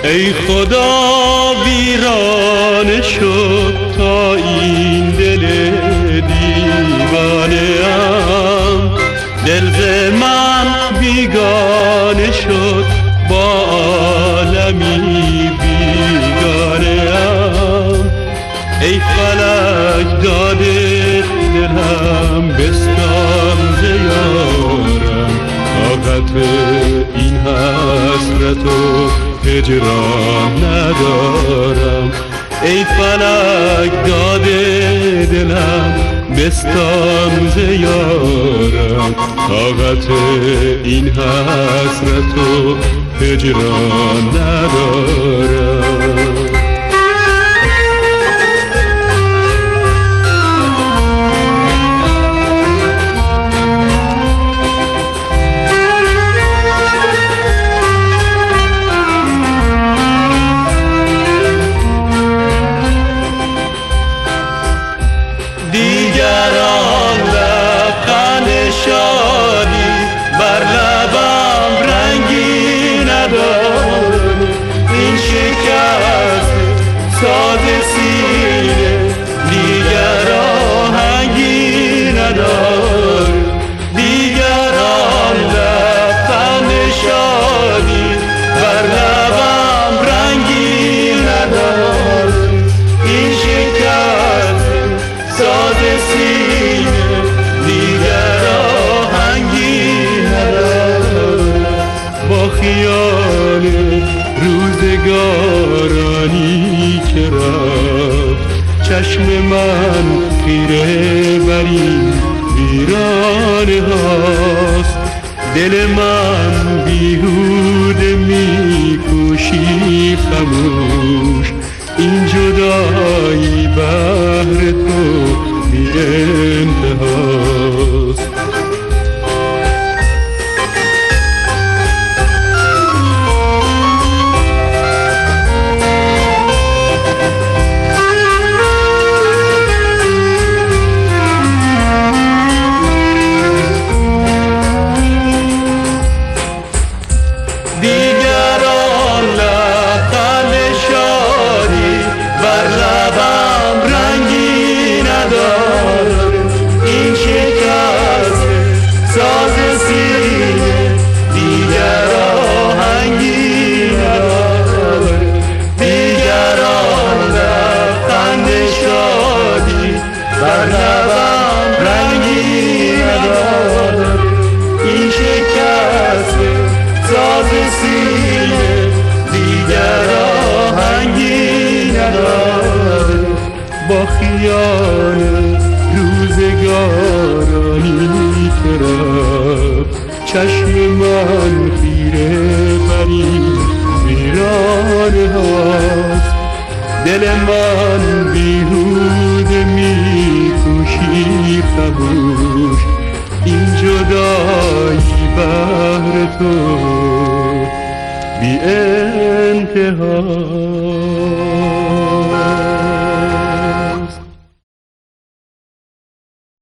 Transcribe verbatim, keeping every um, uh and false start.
ای خدا ویران شد تا این دل دیوانه ام، دل ز من بیگانه شد با عالمی بیگانه ام. ای فلک داده دلم بستان ز یارم، طاقت این حسرت و هجران ندارم. ای فلک داده دلم بستان ز یارم، طاقت این حسرت و هجران ندارم. دیگران لبخند شادی بر لبم رنگی نداره، این شکست ساده سینه دیگر آهنگی نداره. دیگران لبخند شادی بر لبم رنگی نداره، این شکست ساده سینه دیگر آهنگی نداره. با خیال روزگارانی که رفت چشم من خیره بر این ویرانه هاست. دل من بیهوده میکوشی خموش، این جدایی بهر تو بی انتهاست. دیگران لبخند شادی بر لبم رنگی نداره، این شکست ساز سینه دیگر آهنگی نداره. دیگران لبخند شادی بر لبم رنگی نداره، این شکست ساز سینه دیگر آهنگی نداره. با خیال روزگارانی که رفت چشم من خیره بر این ویرانه هاست. دل من بیهوده میکوشی خموش، این جدایی بهر تو بی انتها.